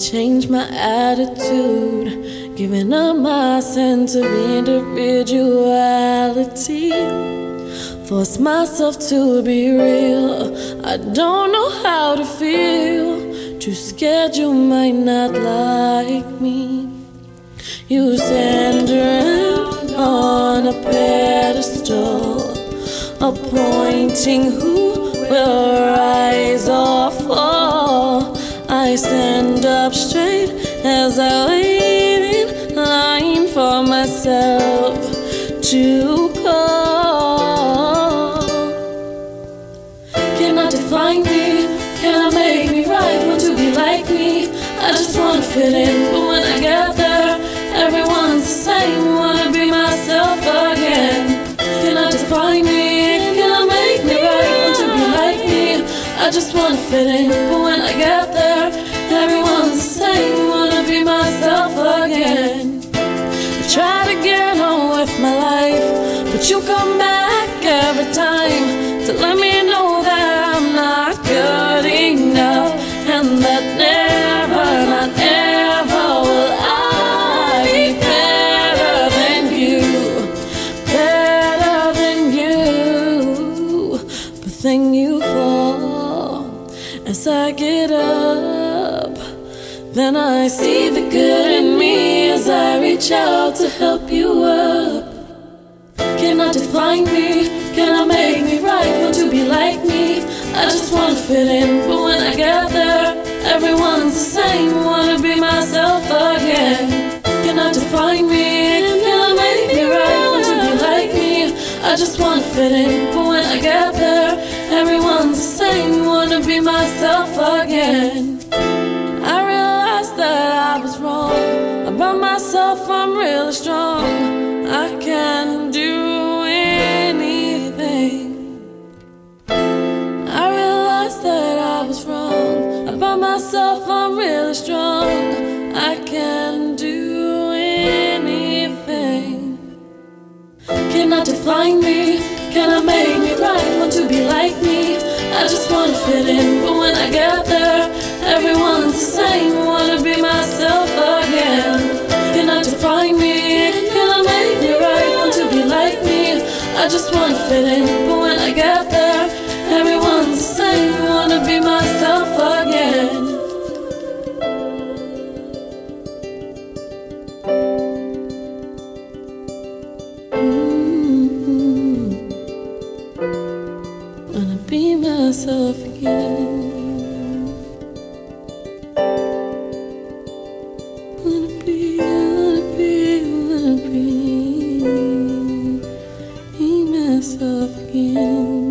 change my attitude, giving up my sense of individuality. Force myself to be real. I don't know how to feel. Too scared you might not like me. You stand around on a pedestal, appointing who will rise or fall. I stand up straight as I wait in line for myself to call. Cannot define me, cannot make me right, want to be like me. I just wanna fit in, but when I get there, everyone's the same, wanna be myself again. Cannot define me, cannot make me right, want to be like me. I just wanna fit in, but when I get there, everyone's the same, wanna be myself again. I try to get on with my life, but you come back every time to let me know that I'm not good enough, and that never, not ever will I be better than you, better than you. But then you fall as I get up. Then I see the good in me as I reach out to help you up. Cannot define me, cannot make me right, want to be like me. I just wanna fit in, but when I get there, everyone's the same, wanna be myself again. Cannot define me, cannot make me right, want to be like me. I just wanna fit in, but when I get there, everyone's the same, wanna be myself again. I realized that I was wrong about myself, I'm really strong. I can do anything. I realized that I was wrong about myself, I'm really strong. I can do anything. Cannot define me, cannot make me right, want to be like me. I just wanna fit in, but when I get there, everyone's the same, wanna be myself again. Cannot define me, cannot make me right, want to be like me. I just wanna fit in, but when I get there, everyone's the same, wanna be myself again. Wanna be myself again. Wanna be myself again.